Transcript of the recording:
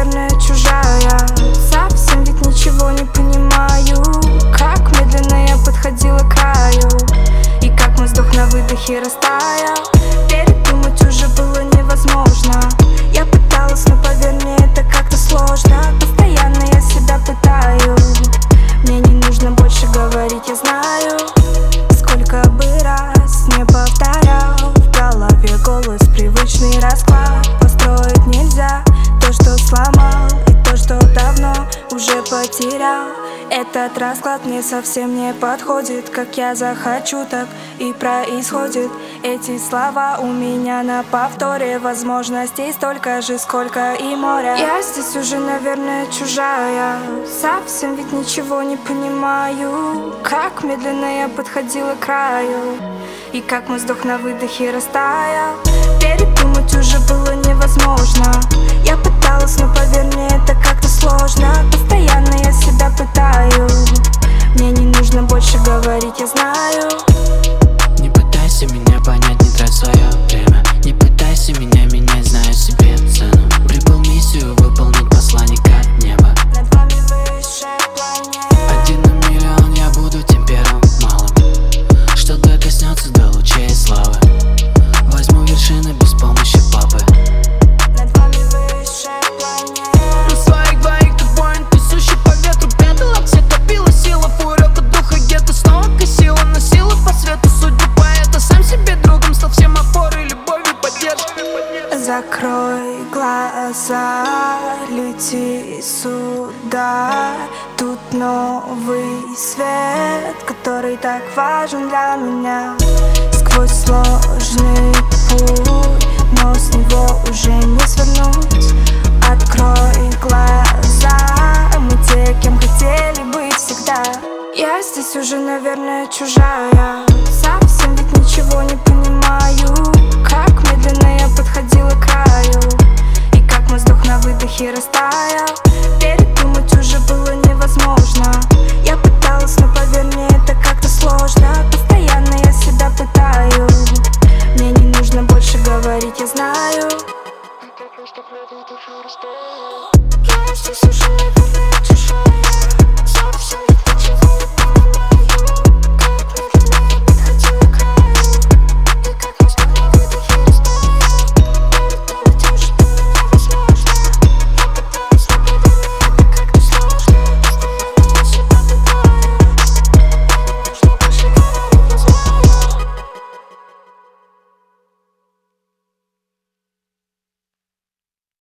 наверное, чужая. Совсем ведь ничего не понимаю. Как медленно я подходила к краю, и как мой вздох на выдохе растаял. Передумать уже было невозможно. Я пыталась, но поверь мне, это как-то сложно. Постоянно я себя пытаю. Мне не нужно больше говорить, я знаю. Сколько бы раз не повторял, в голове голос, привычный расклад. Построить нельзя то, что сломал, и то, что давно уже потерял. Этот расклад мне совсем не подходит. Как я захочу, так и происходит. Эти слова у меня на повторе. Возможностей столько же, сколько и моря. Я здесь уже, наверное, чужая. Совсем ведь ничего не понимаю. Как медленно я подходила к краю, и как мой вздох на выдохе растаял. Передумать уже было невозможно. Я пыталась, но поверь мне, это как-то сложно. Постоянно я себя пытаю. Мне не нужно больше говорить, я знаю. Не пытайся меня понять, не трать свое время. Не пытайся меня менять, знаю себе цену. Прибыл миссию выполнить, посланника неба. Над вами высшая планета. 1 на миллион, я буду тем первым малым, что докоснется до лучей славы. Возьму вершины без помощи папы. Над вами высшая планета. На своих двоих ты воин, несущий по ветру педала. Все топила сила, фурета духа где-то снова косила. Носила по свету судьбу поэта. Сам себе другом стал, всем опорой, любовью, поддержкой. Закрой глаза, лети сюда. Тут новый свет, который так важен для меня. Сквозь сложный путь, но с него уже не свернуть. Открой глаза, мы те, кем хотели быть всегда. Я здесь уже, наверное, чужая. Совсем ведь ничего не понимаю. Как медленно я подходила к краю, и как мой вздох на выдохе растаял.